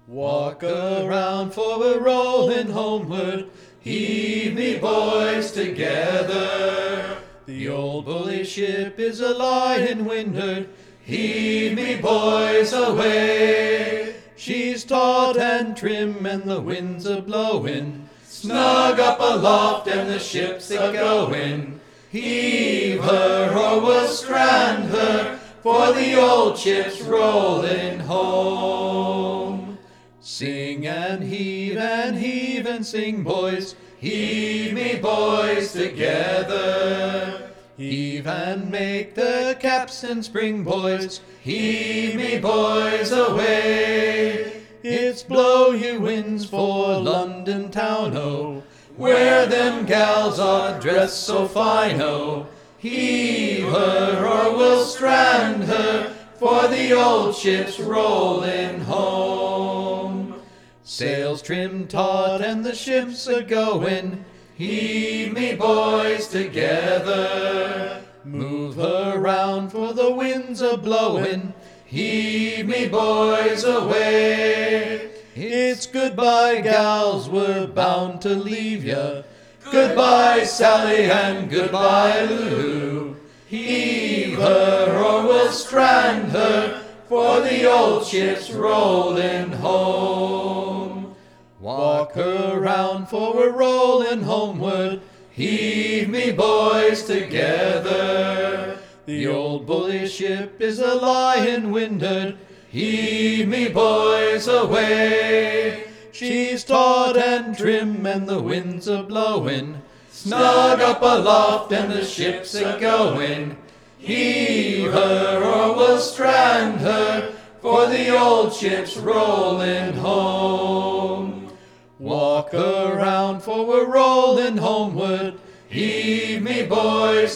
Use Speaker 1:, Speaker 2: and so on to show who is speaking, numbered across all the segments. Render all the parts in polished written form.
Speaker 1: Walk around for we're rolling homeward, heave me boys together. The old bully ship is a lying windward, heave me boys away. She's taut and trim and the wind's a blowing, snug up aloft and the ship's a going. Heave her or we'll strand her, for the old ship's rolling home. Sing and heave and sing, boys, heave me boys together. Heave and make the capstan spring, boys, heave me boys away. It's blow you winds for London town, oh, where them gals are dressed so fine, oh. Heave her or we'll strand her, for the old ship's rolling home. Sails trim taut and the ship's a-going, heave me boys together. Move her round for the wind's a-blowing, heave me boys away. It's goodbye, gals, we're bound to leave ya. Goodbye, Sally, and goodbye, Lulu. Heave her or we'll strand her, for the old ship's rolling home. Walk around for we're rolling homeward, heave me boys together. The old bully ship is a lying windward, heave me boys away. She's taut and trim and the wind's a-blowing, snug up aloft and the ship's a-going. Heave her or we'll strand her, for the old ship's rolling home. Walk around for we're rolling homeward, heave me boys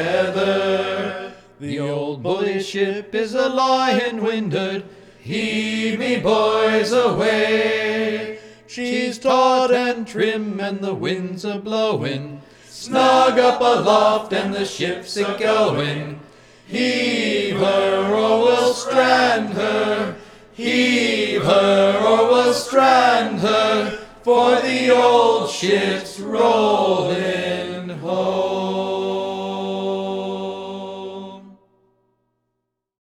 Speaker 1: together. The old bully ship is a lying windward, heave me boys away. She's taut and trim and the wind's a-blowing, snug up aloft and the ship's a-going. Heave her or we'll strand her, heave her or we'll strand her, for the old ship's rolling